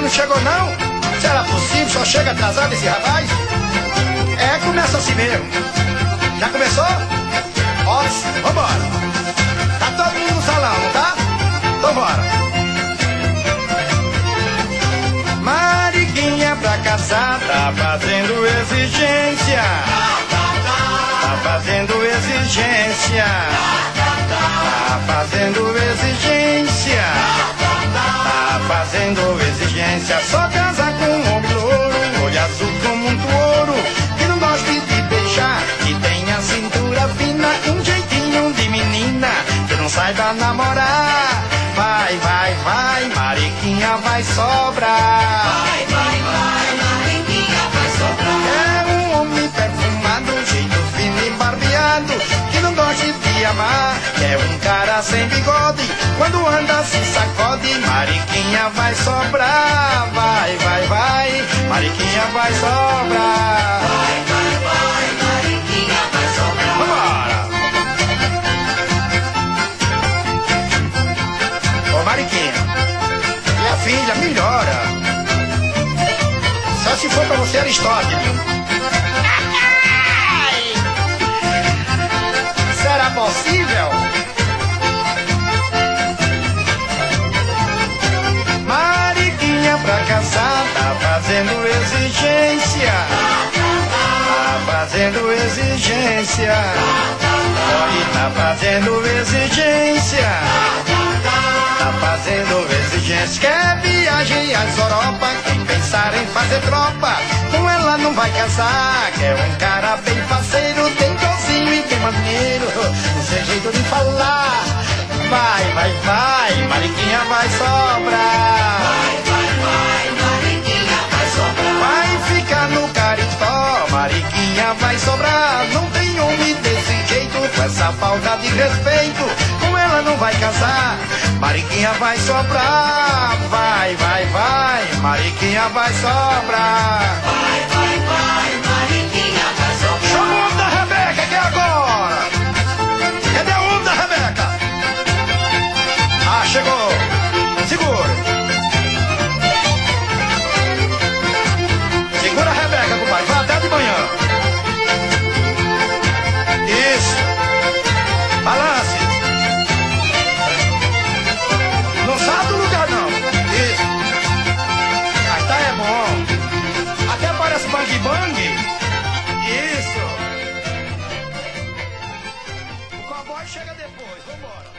não chegou não? Será possível? Só chega atrasado esse rapaz? É, começa assim mesmo. Já começou? Ótimo, vambora. Tá todo mundo no salão, não tá? Então bora. Mariquinha pra casar tá fazendo exigência. Tá fazendo exigência. Tá fazendo exigência. Tá fazendo exigência. Só casa com um homem louro, olho azul com muito ouro, que não goste de beijar, que tenha cintura fina, um jeitinho de menina, que não saiba namorar. Vai, vai, vai, Mariquinha vai sobrar. Vai, vai, vai, Mariquinha vai sobrar. É um homem perfumado, jeito fino e barbeado, que não goste de amar. É um cara sem bigode, quando anda se sacode. Mariquinha vai sobrar. Vai, vai, vai, Mariquinha vai sobrar. Vai, vai, vai, Mariquinha vai sobrar. Vambora! Ô Mariquinha, minha filha, melhora. Só se for pra você Aristóteles. Será possível? Mariquinha pra casar tá fazendo exigência. Tá fazendo exigência. Oi, tá fazendo exigência. Tá fazendo exigência. Quer viagem às Europa, quem pensar em fazer tropa, com ela não vai casar. Quer um cara bem faceiro, tem docinho e tem maneiro, não sei jeito de falar. Vai, vai, vai, Mariquinha vai sobrar. Vai, vai, vai, Mariquinha vai sobrar. Vai ficar no caritó, Mariquinha vai sobrar. Não tem homem desse jeito, com essa falta de respeito, com ela não vai casar. Mariquinha vai sobrar. Vai, vai, vai, Mariquinha vai sobrar. Vai, vai, vai, Mariquinha vai sobrar. Chama o homem da Rebeca que é agora. Cadê o homem da Rebeca? Ah, chegou. Segura. Segura a Rebeca, compadre. Vai até de manhã. Isso. Balance. Não sai do lugar, não. Isso. Aí tá, é bom. Até parece bang bang. Isso. O cowboy chega depois. Vambora.